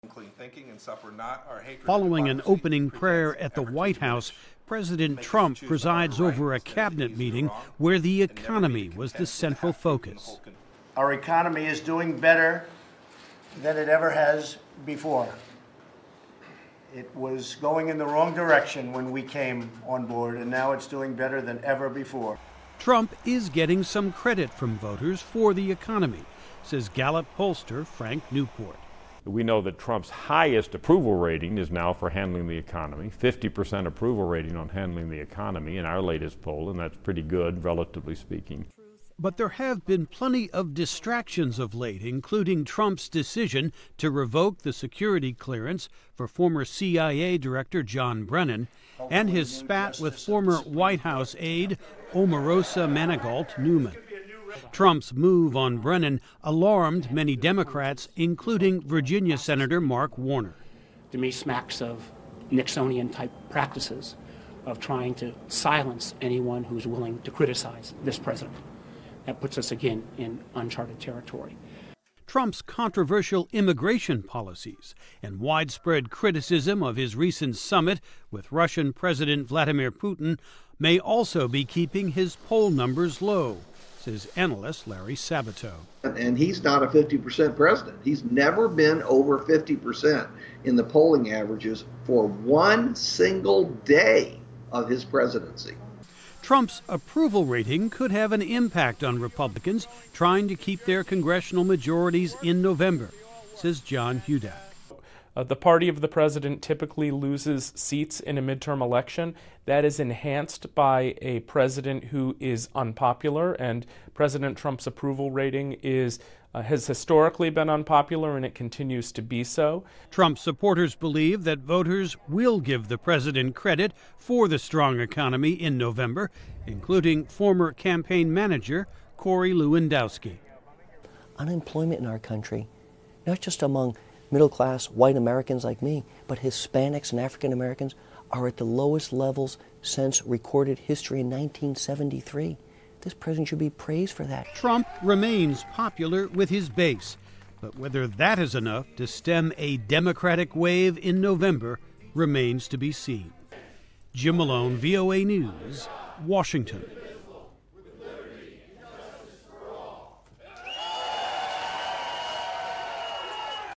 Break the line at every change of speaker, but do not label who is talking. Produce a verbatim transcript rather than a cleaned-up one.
Following an opening prayer at the White House, President Trump presides over a cabinet meeting where the economy was the central focus.
Our economy is doing better than it ever has before. It was going in the wrong direction when we came on board, and now it's doing better than ever before.
Trump is getting some credit from voters for the economy, says Gallup pollster Frank Newport.
We know that Trump's highest approval rating is now for handling the economy, fifty percent approval rating on handling the economy in our latest poll, and that's pretty good, relatively speaking.
But there have been plenty of distractions of late, including Trump's decision to revoke the security clearance for former C I A Director John Brennan and his spat with former White House aide Omarosa Manigault Newman. Trump's move on Brennan alarmed many Democrats, including Virginia Senator Mark Warner.
To me, smacks of Nixonian-type practices of trying to silence anyone who's willing to criticize this president. That puts us again in uncharted territory.
Trump's controversial immigration policies and widespread criticism of his recent summit with Russian President Vladimir Putin may also be keeping his poll numbers low, says analyst Larry Sabato.
And he's not a fifty percent president. He's never been over fifty percent in the polling averages for one single day of his presidency.
Trump's approval rating could have an impact on Republicans trying to keep their congressional majorities in November, says John Hudak.
Uh, the party of the president typically loses seats in a midterm election. That is enhanced by a president who is unpopular, and President Trump's approval rating is uh, has historically been unpopular, and it continues to be so.
Trump supporters believe that voters will give the president credit for the strong economy in November, including former campaign manager Corey Lewandowski.
Unemployment in our country, not just among middle-class white Americans like me, but Hispanics and African Americans are at the lowest levels since recorded history in nineteen seventy-three. This president should be praised for that.
Trump remains popular with his base, but whether that is enough to stem a Democratic wave in November remains to be seen. Jim Malone, V O A News, Washington.